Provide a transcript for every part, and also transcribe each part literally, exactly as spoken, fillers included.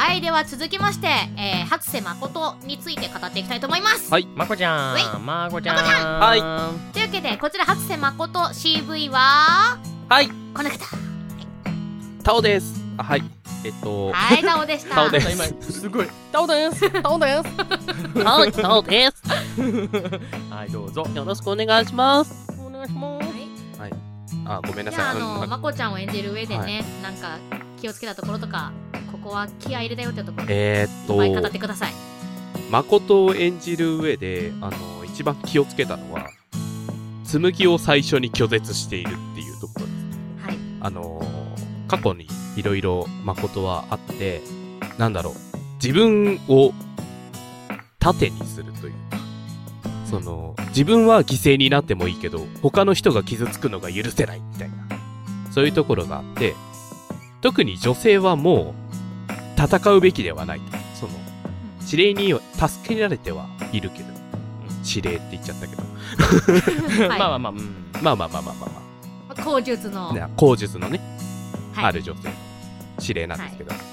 はい、では続きまして、えー、初瀬誠について語っていきたいと思います。 はい、まこちゃん、まこちゃん、 はい。というわけでこちら初瀬誠 シーブイ ははいこの方、 タオです。あ、はい、えっとはい、タオでした。 タオです。 今すごいタオです。タオです。 はい、タオです。 はい、どうぞよろしくお願いします。 お願いします。 はい。あ、ごめんなさい。 じゃあ、あのまこちゃんを演じる上でね、 はい、 なんか気をつけたところとか、ここは気合い入れだよってところ、 えー、っといっぱい語ってください。 誠を演じる上で、あの一番気をつけたのは、紬を最初に拒絶しているっていうところです。 はい。あのー、過去にいろいろ誠はあって、なんだろう、自分を盾にするというか、その自分は犠牲になってもいいけど他の人が傷つくのが許せないみたいな、そういうところがあって、特に女性はもう戦うべきではない。その指令に助けられてはいるけど、指令って言っちゃったけど、 はい、 まあまあまあ、うん、まあまあまあまあまあまあ口述の口述のね、 はい、 ある女性の指令なんですけど、はい、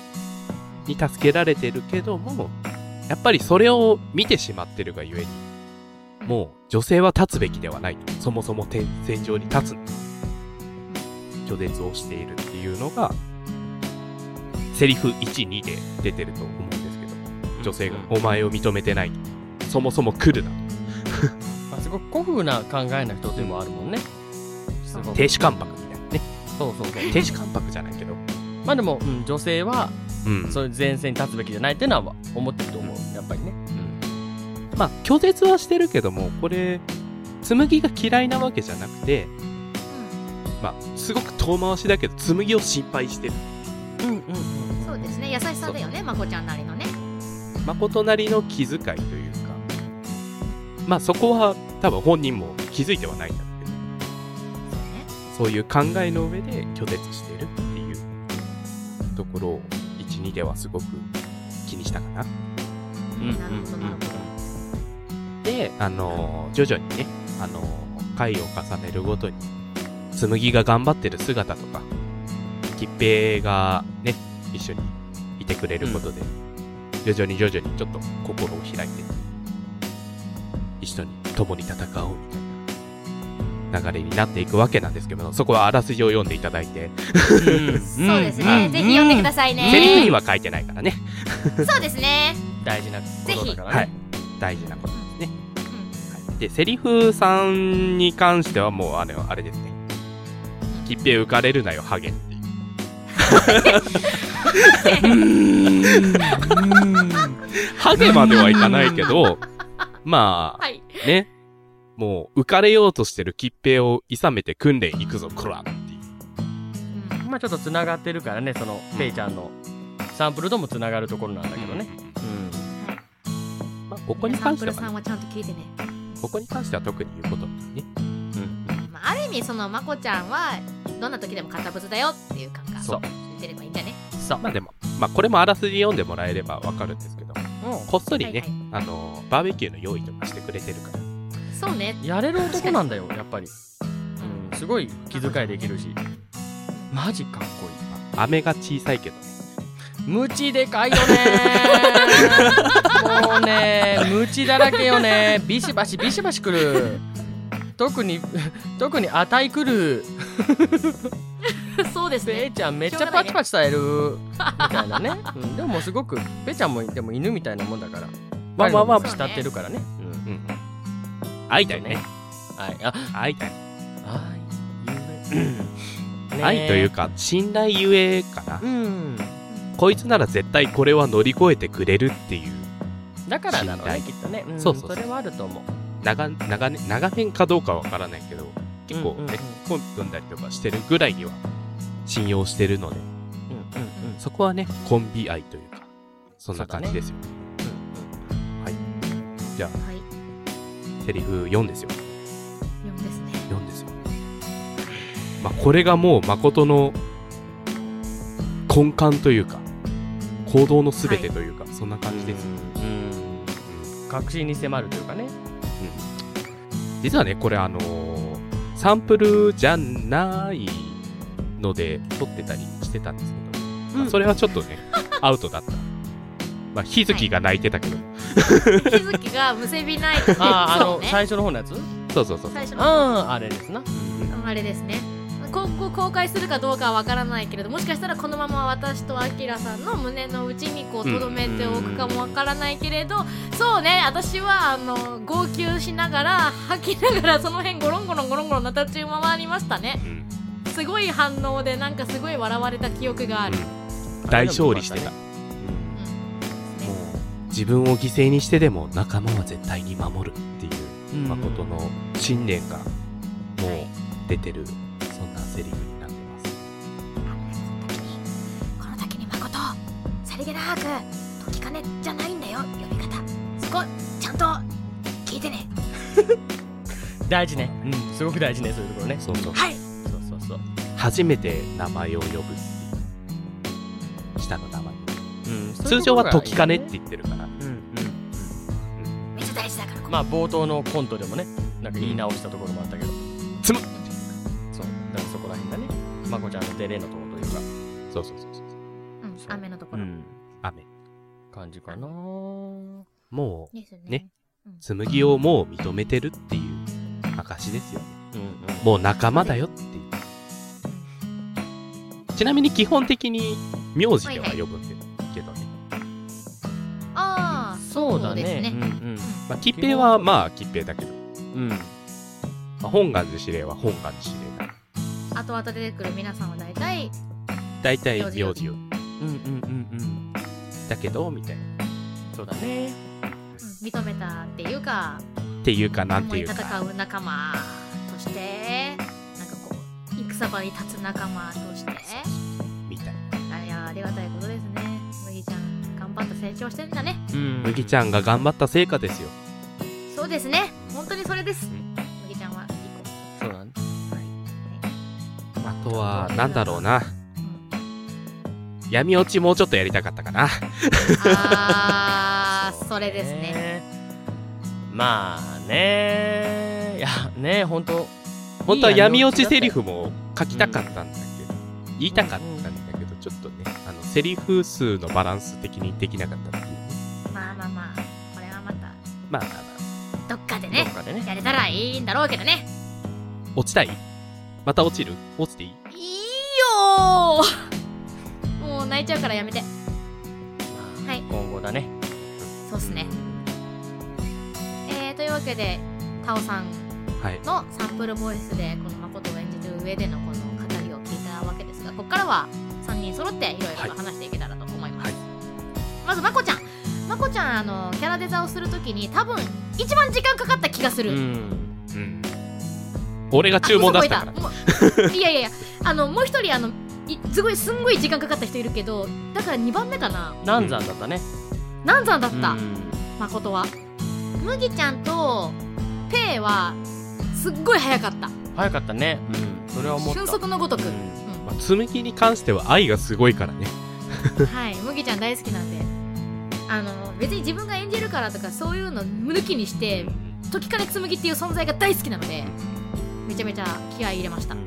に助けられてるけども、やっぱりそれを見てしまってるがゆえに、もう女性は立つべきではない。そもそも戦場に立つ拒絶をしているっていうのがセリフいち、にで出てると思うんですけど、女性がお前を認めてない、そもそも来るなあ、すごく古風な考えの人でもあるもんね。すごく亭主関白みたいなね。 そうそうそう、 亭主関白じゃないけど、 まあでも、うん、女性は、うん、そういう前線に立つべきじゃないっていうのは思ってると思う、やっぱりね。 うん、まあ拒絶はしてるけども、これ紬が嫌いなわけじゃなくて、まあすごく遠回しだけど紬を心配してる。 うんうんうん、そうですね、優しさだよね、まこちゃんなりのね。 誠なりの気遣いというか、まあそこは多分本人も気づいてはないんだけど、そういう考えの上で拒絶してるっていうところをいち、にではすごく気にしたかな。 うん、なるほどなるほど。で、あの徐々にね、あの回を重ねるごとに紬が頑張ってる姿とか、吉平がね一緒にいてくれることで、うん、徐々に徐々にちょっと心を開いて一緒に共に戦おうみたいな流れになっていくわけなんですけど、そこはあらすじを読んでいただいて、 うん、そうですね、うん、ぜひ読んでくださいね。 セリフには書いてないからねそうですね、 大事なことだからね。 はい、大事なことですね、うん、はい、でセリフさんに関してはもうあれあれですね、吉平浮かれるなよハゲっていうハゲまではいかないけど、まあ、はい、ね、もう浮かれようとしてる吉平をいさめて訓練行くぞコラっていう、 うん、まあちょっとつながってるからね、そのペイちゃんのサンプルともつながるところなんだけどね、 うん、まあ、ここに関しては、ね、 サンプルさんはちゃんと聞いてね。 ここに関しては特に言うことないね、うん、 まあ、ある意味そのまこちゃんはどんな時でも堅物だよっていう感覚を言ってればいいんだね。 そう、まあでも、まあこれもあらすじ読んでもらえればわかるんですけど、うん、こっそりね、はいはい、あのバーベキューの用意とかしてくれてるから。 そうね、 やれる男なんだよやっぱり、うん、すごい気遣いできるし、マジかっこいい。 飴が小さいけどね、 ムチでかいよねもうね、ムチだらけよね、ビシバシビシバシくる特に特にあたいくるそうですね、 ペイちゃんめっちゃパチパチされるみたいなね、うん、でもすごくペイちゃんもでも犬みたいなもんだから、 まあまあまあ慕ってるからね、うんうん、 会いたいね、 はい、あ、 会いたい、 愛、ね、 愛というか信頼ゆえかな、うん、こいつなら絶対これは乗り越えてくれるっていう、 だからだろうねきっとね、うん、そうそうそう、それはあると思う。 長, 長, 年長年かどうかはわからないけど、結構ね、コンビ組んだりとかしてるぐらいには信用してるので、うんうんうん、そこはねコンビ愛というかそんな感じですよね。うんうん、はい、じゃあ、はい、セリフよんですよ。よんですね。 よんですよ。まあこれがもう誠の根幹というか行動のすべてというか、はい、そんな感じですよ。 うんうん、確信に迫るというかね。 実はねこれあのー、サンプルじゃないので撮ってたりしてたんですけど、うん、それはちょっとねアウトだったまあ日月が泣いてたけど、 日月がむせび泣いててああ、あの、 そうね、 最初の方のやつ。 そうそうそう最初のああ、あれですな。 あれですね。今後公開するかどうかはわからないけれど、もしかしたらこのまま私とアキラさんの胸の内にこう留めておくかもわからないけれど、そうね、私はあの号泣しながら吐きながらその辺ゴロンゴロンゴロンゴロンなたち回りましたね。 うん、 すごい反応でなんかすごい笑われた記憶がある。 うん、大勝利してた。もう自分を犠牲にしてでも仲間は絶対に守るっていう、誠の信念がもう出てる、そんなセリフになってます。 この時に誠、さりげなく時金じゃないんだよ、呼び方。そこちゃんと聞いてね。 大事ね。うん、すごく大事ね、そういうところね。 そうそう。 はい。 そうそうそう。 初めて名前を呼ぶっていう、下の名前。 うん、 通常は時金って言ってるから。 うんうん。 めっちゃ大事だから。 まあ冒頭のコントでもね、なんか言い直したところもあったけど。 つむ。 そう。だからそこら辺がね、まこちゃんのデレのところというか。 そうそうそうそう。 うん、雨のところ。 うん。 雨。 感じかな。 もう、 ですね。 ね、 うん、 紬をもう認めてるっていう証ですよね。 うんうん、 もう仲間だよっていう。ちなみに基本的に名字では呼ぶんだけどね。 ああ、 そうだね。 ですね。 うんうん。 まあ、吉平はまあ吉平だけど、 うん。 まあ、本願寺司令は本願寺司令だ。 後々出てくる皆さんは大体大体名字を。 うんうんうんうん。 だけどみたいな。 そうだね。 うん、認めたっていうか、 っていうかなんていうか。 戦う仲間として、なんかこう戦場に立つ仲間として、 みたいな。 あ、いや、ありがたいことですね。麦ちゃん頑張って成長してんだね。 うん。 麦ちゃんが頑張った成果ですよ。 そうですね。本当にそれです。麦ちゃんはいい子。 そうなんだ。 あとはなんだろうな。闇落ちもうちょっとやりたかったかな。 あー、それですね。 まあね、いやね、本当本当は闇落ちセリフも書きたかったんだけど、言いたかったんだけど、ちょっとね、あのセリフ数のバランス的にできなかったっていう。 まあまあまあ、これはまたまあまあまあ、 どっかでね、 どっかでねやれたらいいんだろうけどね。 落ちたい？また落ちる？落ちていい？ いいよー。もう泣いちゃうからやめて。はい、 今後だね。 そうっすね。えー、というわけでタオさんはい。 のサンプルボイスでこの誠を演じる上でのこの語りを聞いたわけですが、ここからはさんにん揃っていろいろと話していけたらと思います。 はい、 まずまこちゃん、まこちゃん、あのキャラデザをするときに多分一番時間かかった気がする。 うん。 うん。俺が注文出したから。 もういやいやいや、あのもう一人あのいすごいすんごい時間かかった人いるけど、だからにばんめかな。 南山だったね。 南山だった、 うん、 誠は。麦ちゃんとペイはすっごい早かった。 早かったね。うん。それは思った。 俊足のごとく。 うんうんまあ、紬に関しては愛がすごいからね。 はい、麦ちゃん大好きなんで、あの別に自分が演じるからとかそういうの抜きにして時金紬っていう存在が大好きなので、めちゃめちゃ気合い入れました、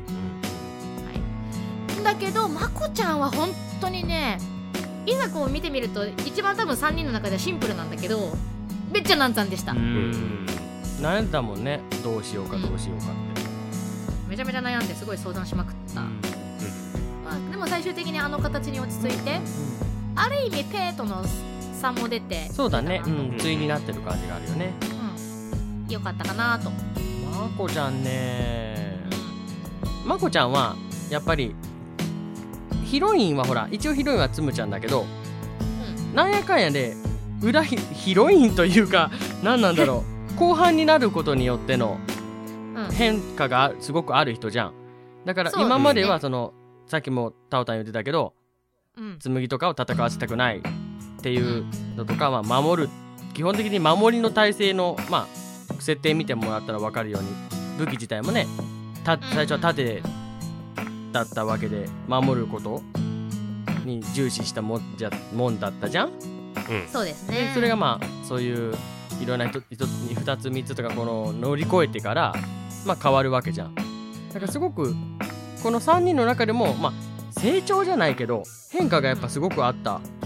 うんはい、だけどまこちゃんは本当にね、いざこう見てみると一番多分さんにんの中ではシンプルなんだけど、めっちゃ難産でした。 うん悩んだもんね、どうしようかどうしようかって、 めちゃめちゃ悩んですごい相談しまくった、 うんまあ、でも最終的にあの形に落ち着いて、ある意味ペイとの差も出て、 そうだね、ういいかなとん、対になってる感じがあるよね。 うん、よかったかなと。 まこちゃんね、まこちゃんはやっぱりヒロインはほら一応ヒロインはつむちゃんだけど、 うん、 なんやかんやで裏ヒヒロインというか何なんだろう後半になることによってのうん、 変化がすごくある人じゃん。だからそうですね今まではそのさっきもタオタン言ってたけど、 うん紬とかを戦わせたくないっていうのとかは守る、基本的に守りの体制のまあ設定見てもらったら分かるように、武器自体もねた最初は盾だったわけで守ることに重視したもんじゃもんだったじゃん。 そうですでね。 それがまあそういういろんなひとひとにふたつみっつとかこの乗り越えてからまあ変わるわけじゃん。だからすごくこのさんにんの中でもまあ成長じゃないけど変化がやっぱすごくあったキ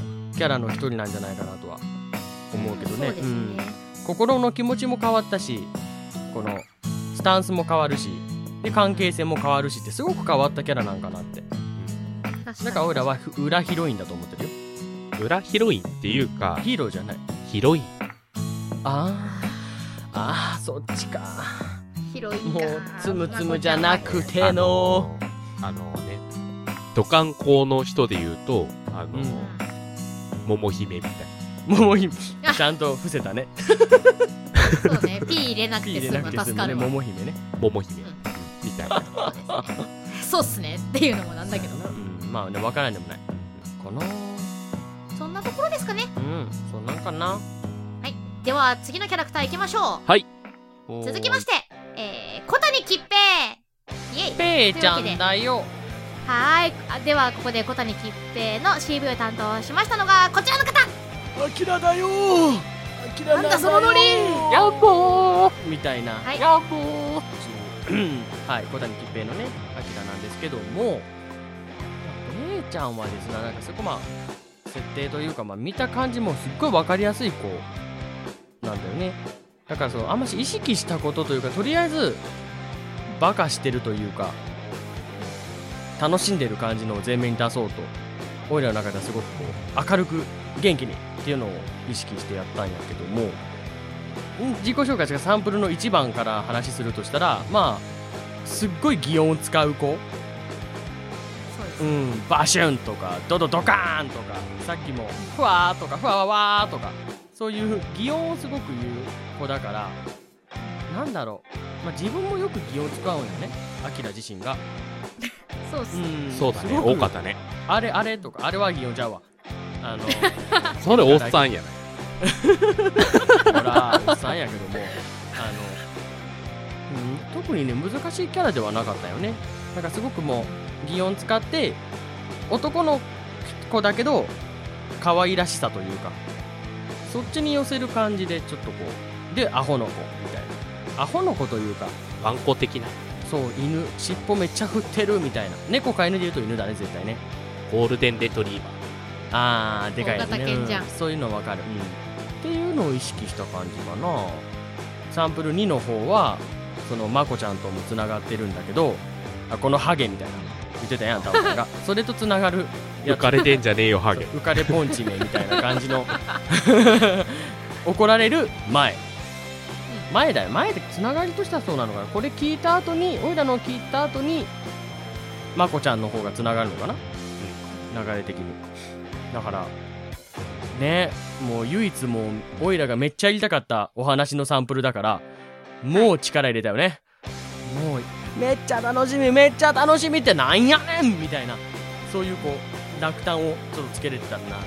キャラの一人なんじゃないかなとは思うけどね。 そうですね、 うん心の気持ちも変わったし、このスタンスも変わるし、で関係性も変わるしってすごく変わったキャラなんかなって。 確かにだから俺らは裏ヒロインだと思ってるよ。 裏ヒロインっていうかヒーローじゃない。 ヒロイン。 あーあーそっちか。 広いかもうつむつむじゃなくてのあのね土管工の人で言うとあの、 うん桃姫みたい桃姫ちゃんと伏せたね。 そうね、P 入れなくピーて済む入れなくて済むね。 助かるわ。 桃姫ね。 な桃姫、 うんみたいなそうですね。そうっすねっていうのもなんだけど、 うんまあね分からんでもないかな。 そんなところですかね。 うんそんなんかな。 では次のキャラクターいきましょはい。 う。続きまして、えー、小谷吉平イエイ。 ペイちゃんだよ。 はーい。あではここで小谷吉平の シーブイ を担当しましたのがこちらの方。 アキラだよアキラなんだそのノリ。 やっぼーみたいな、 はいやっぼーはい小谷吉平のねアキラなんですけども、ペイちゃんはですねなんかそこまあ設定というかまあ見た感じもすっごい分かりやすい子なんだよね。だからそうあんまし意識したことというかとりあえずバカしてるというか楽しんでる感じのを前面に出そうと俺らの中ではすごくこう明るく元気にっていうのを意識してやったんやけども、ん自己紹介がサンプルのいちばんから話するとしたらまあすっごい擬音を使う子、 そうですうね。 ん、バシュンとかドドドカーンとかさっきもふわーとかふわわわーとかそういう擬音をすごく言う子だからなんだろう、まあ、自分もよく擬音使うんよねアキラ自身が。 そうっすね。 うんそうだねすごく多かったね。 あれあれとかあれは擬音ちゃうわあのそれおっさんやない。 ほらおっさんやけどもあの、うん、特にね難しいキャラではなかったよね。なんかすごくもう擬音使って男の子だけど可愛らしさというかそっちに寄せる感じでちょっとこうでアホの子みたいなアホの子というかワンコ的なそう犬尻尾めっちゃ振ってるみたいな猫か犬で言うと犬だね絶対ね。 ゴールデンレトリーバあーでかいやつね、 大型犬じゃんうんそういうの分かる、うん、っていうのを意識した感じかな。サンプルにの方はそのまこちゃんともつながってるんだけどあこのハゲみたいな言ってたやんタオさんがそれとつながるー。浮かれてんじゃねえよハゲ。 浮かれポンチメみたいな感じの怒られる前前だよ前でつながりとしてはそうなのかな。これ聞いた後においらの聞いた後にまこちゃんの方がつながるのかな、うん、流れ的に。だからねもう唯一もうおいらがめっちゃやりたかったお話のサンプルだからもう力入れたよね。もうめっちゃ楽しみめっちゃ楽しみってなんやねんみたいなそういうこう落胆をちょっとつけれてたらなと思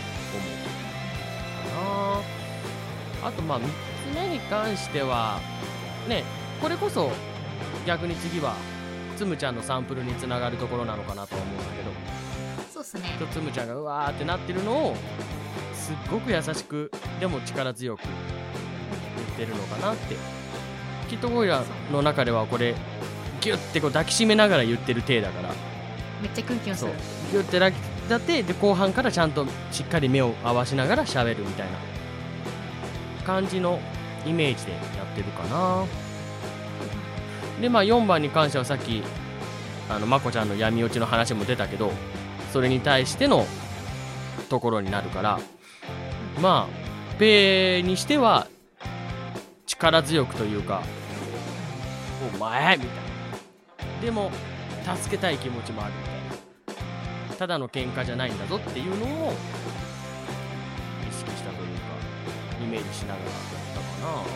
うかな。あとまあみっつめに関してはねこれこそ逆に次はつむちゃんのサンプルにつながるところなのかなとは思うんだけどそうっすね。 つむちゃんがうわーってなってるのをすっごく優しくでも力強く言ってるのかなって。きっとオイラの中ではこれギュッてこう抱きしめながら言ってる体だからめっちゃキュンキュンすそうる。 ギュッて抱きだってで後半からちゃんとしっかり目を合わしながら喋るみたいな感じのイメージでやってるかな。でまあよんばんに関してはさっきあのまこちゃんの闇落ちの話も出たけどそれに対してのところになるからまあペイにしては力強くというかお前みたいなでも助けたい気持ちもあるみたいなただの喧嘩じゃないんだぞっていうのを意識したというかイメージしながらやったかな。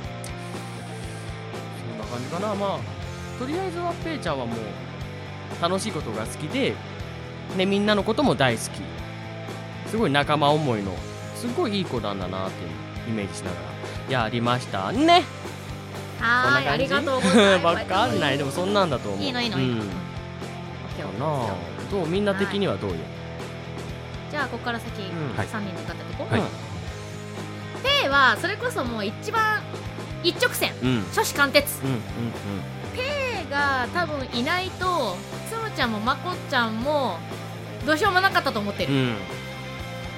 そんな感じかな。まあとりあえずはペイちゃんはもう楽しいことが好きで、ね、みんなのことも大好きすごい仲間思いのすごいいい子なんだなっていうイメージしながらやりましたね。 はーい、ありがとうございます。 わかんないでもそんなんだと思う。 いいのいいのいいの。 うん、 オッケーオッケーかなあどうみんな的にはどうよ。 じゃあここから先、 んはいさんにんの方でこう、 はいペイはそれこそもう一番一直線、 うんうん初志貫徹。 うんペイが多分いないとつむちゃんもまこちゃんもどうしようもなかったと思ってる。 うんうん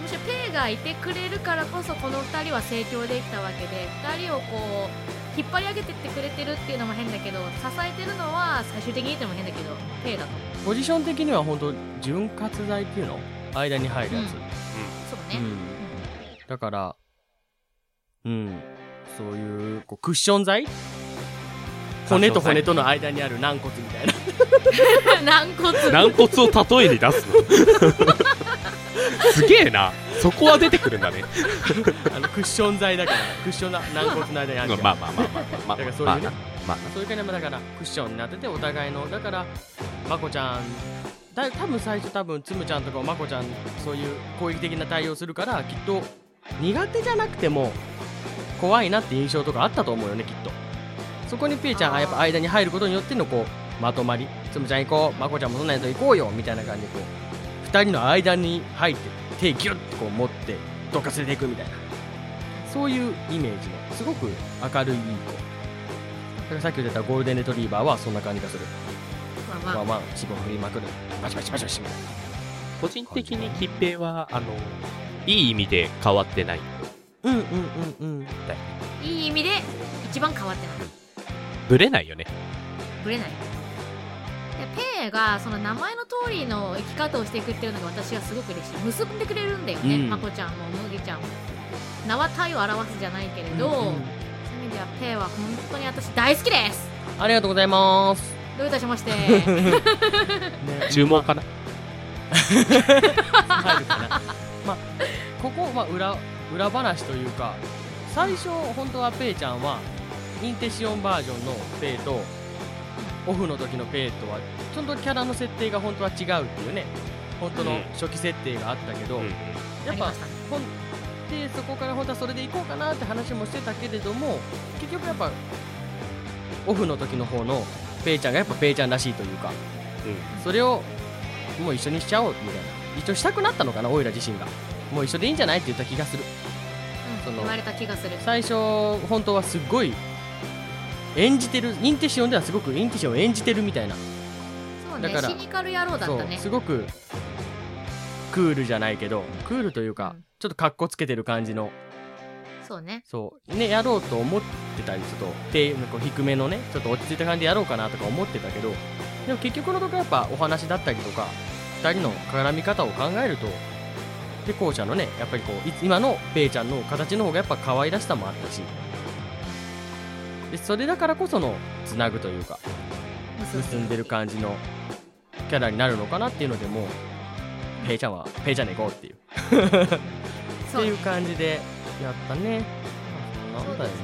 むしろペイがいてくれるからこそこのふたりは成長できたわけで、ふたりをこう引っ張り上げてってくれてるっていうのも変だけど、支えてるのは最終的に言っても変だけどペイだと。 ポジション的には本当潤滑剤っていうの間に入るやつ、うん、 そうね、 うん、だからうんそういう、こうクッション材、骨と骨との間にある軟骨みたいな軟骨軟骨を例えに出すのすげえな、そこは出てくるんだねあのクッション材だから、クッションな軟骨の間にあるじゃん。 まあまあまあまあまあだからそういうね、 まあまあ、 そういう感じでだからクッションになってて、お互いの、だからまこちゃんだ多分最初多分つむちゃんとかまこちゃんそういう攻撃的な対応するから、きっと苦手じゃなくても怖いなって印象とかあったと思うよね、きっと。そこにペイちゃんがやっぱ間に入ることによってのこうまとまり、つむちゃん行こう、まこちゃんもそんなやつ行こうよみたいな感じでこうふたりの間に入って手ギュッとこう持ってどっか連れていくみたいな、そういうイメージのすごく明るいいい子だから、さっき言ってたゴールデンレトリーバーはそんな感じがする。 まあまあまあまあ脂肪振りまくる、バチバチバチバチみたいな。 個人的に吉平はあのいい意味で変わってない。 うんうんうんうん。 いい意味で一番変わってない、 ブレないよね。 ブレない。でペイがその名前の通りの生き方をしていくっていうのが私はすごく嬉しい。結んでくれるんだよね、 うん、 まこちゃんも麦ちゃんも。名は体を表すじゃないけれど、うんうん、そういう意味ではペイは本当に私大好きです。 ありがとうございます。 どういたしまして、 ね、 注文かな入るかなまあここ、まあ、裏裏話というか、最初本当はペイちゃんはインテシオンバージョンのペイとオフの時のペイとはちょっとキャラの設定が本当は違うっていうね、本当の初期設定があったけど、うん、やっぱほんでそこから本当はそれでいこうかなって話もしてたけれども、結局やっぱオフの時の方のペイちゃんがやっぱペイちゃんらしいというか、うん、それをもう一緒にしちゃおうみたいな、一緒にしたくなったのかな、オイラ自身がもう一緒でいいんじゃないって言った気がする、 うん、その言われた気がする。 最初本当はすっごい演じてる、インテシオンではすごくインテシオンを演じてるみたいな。 そうね、だからシニカル野郎だったね。 そうすごくクールじゃないけど、クールというか、うん、ちょっとカッコつけてる感じの、 そうね、 そうね、やろうと思ってたり、ちょっと手こう低めのね、ちょっと落ち着いた感じでやろうかなとか思ってたけど、でも結局のところやっぱお話だったりとかふたりの絡み方を考えると、で後者のね、やっぱりこう今のペイちゃんの形の方がやっぱ可愛らしさもあったし、でそれだからこそのつなぐというか結んでる感じのキャラになるのかなっていうので、もうペイちゃんはペイちゃんで行こうっていうっていう感じでやったね。まあ、そんなんだよね。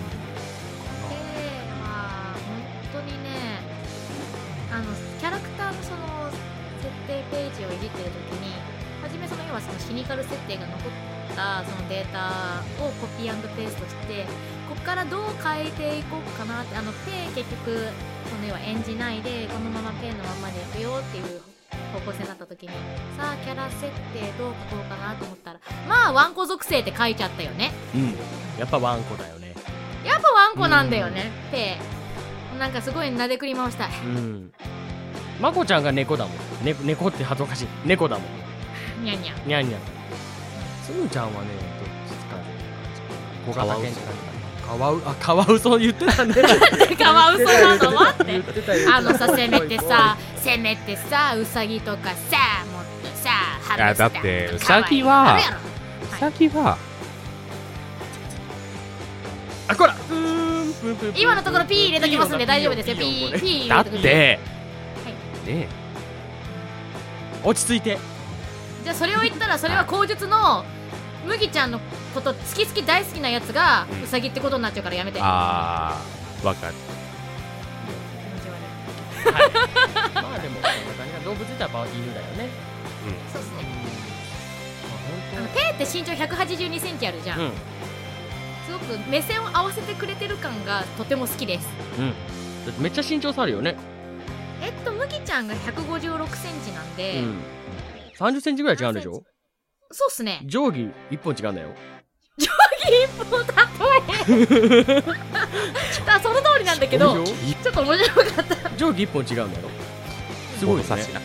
で、まあ本当にね、あのキャラクターのその設定ページをいじってる時に、初めその要はそのシニカル設定が残ったそのデータをコピー&ペーストして、ここからどう変えていこうかなって、あのペイ結局その要は演じないでこのままペイのままでいくよっていう方向性になった時に、さあキャラ設定どう書こうかなと思ったら、まあワンコ属性って書いちゃったよね。 うん、やっぱワンコだよね。 やっぱワンコなんだよね、うん、ペイなんかすごい撫でくり回したい。 うん、まこちゃんが猫だもん、ね、猫って恥ずかしい、猫だもん。 にゃんにゃんにゃんにゃん。つむちゃんはね、どっちですかね、小型犬って感じかな。カワウ、あ、カワウソ言ってたね。 カワウソなの待って。あのさ、せめてさ、せめてさ、ウサギとかさ、もっとさ、ハムスター。いやだってウサギは、ウサギは、 あ、こら。 今のところピー入れときますんで大丈夫ですよ。ピー、ピー入れときます。だって、ね、 落ち着いて。 じゃあそれを言ったら、それは口述の麦ちゃんのこと好き好き大好きなやつがウサギってことになっちゃうからやめて。 あー、わかる。 はい、まあでもそんな感じが動物ってやっぱ犬だよね。 うん、そうっすね。あのペイって身長ひゃくはちじゅうにセンチあるじゃん、うん、すごく目線を合わせてくれてる感がとても好きです。 うん、だってめっちゃ身長差あるよね。 えっと麦ちゃんがひゃくごじゅうろくセンチなんで、うん、さんじゅっセンチぐらい違うんでしょ。そうっすね。 定規いっぽん違うんだよ。 定規いっぽん例えだその通りなんだけど、ちょっと面白かった。 定規いっぽん違うんだよ。すごいですね。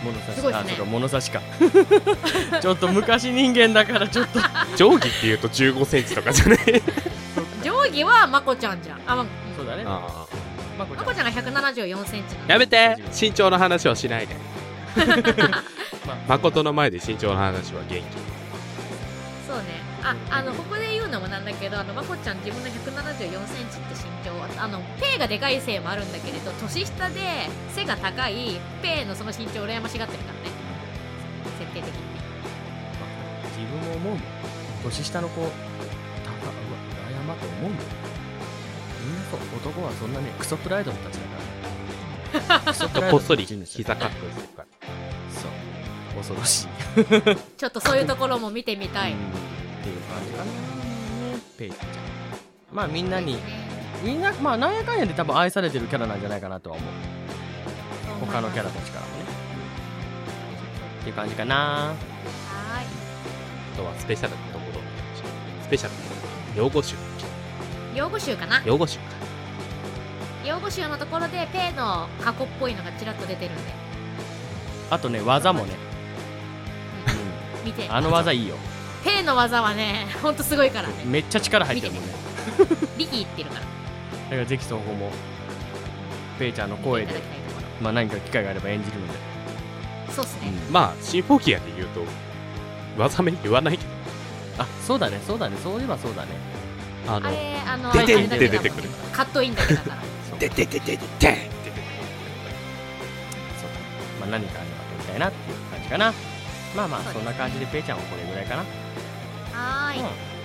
物差しすごいっすねあそうか物差しかちょっと昔人間だからちょっと定規っていうとじゅうごセンチとかじゃね定規はまこちゃんじゃん。あ、ま、 そうだねあまこまこちゃんがひゃくななじゅうよんセンチなの。 やめて身長の話はしないでまあ誠の前で身長の話は元気そうね。あ、あのここで言うのもなんだけど、あのまこちゃん自分のひゃくななじゅうよんセンチって身長はあのペイがでかいせいもあるんだけれど、年下で背が高いペイのその身長を羨ましがってるからね。設定的に。 自分も思うもん年下の子たかうわ羨まと思うもんみんなそう男はそんなねクソプライドのたちだからクソプライドのこっそり持ち主膝カットするからそう恐ろしいちょっとそういうところも見てみたい。 うんっていう感じかなペイちゃんまあみんなにみんなまあなんやかんやで多分愛されてるキャラなんじゃないかなとは思う他のキャラたちからもねっていう感じかなはあとはスペシャルなところスペシャルな用語集ーい。用語集かな。 用語集か用語集のところでペイの過去っぽいのがちらっと出てるんであとね技もね、 見て。 うん、あの技いいよペイの技はね、ほんとすごいからね。 めっちゃ力入ってるもんね力いってるから。 だからぜひ双方もペイちゃんの声で見ていただきたいとこまあ何か機会があれば演じるので、 ろ。そうっすね。 まあシンフォギアで言うと技名言わないけどあそうだねそうだねそういえばそうだねあのあれ、あの、 でであれだけだもんで出てくるカットインだけだから。 そうででででででって出てくるそうまあ何かあればやりたいなっていう感じかなまあまあそうですねそんな感じでペイちゃんはこれぐらいかなはーい。 うん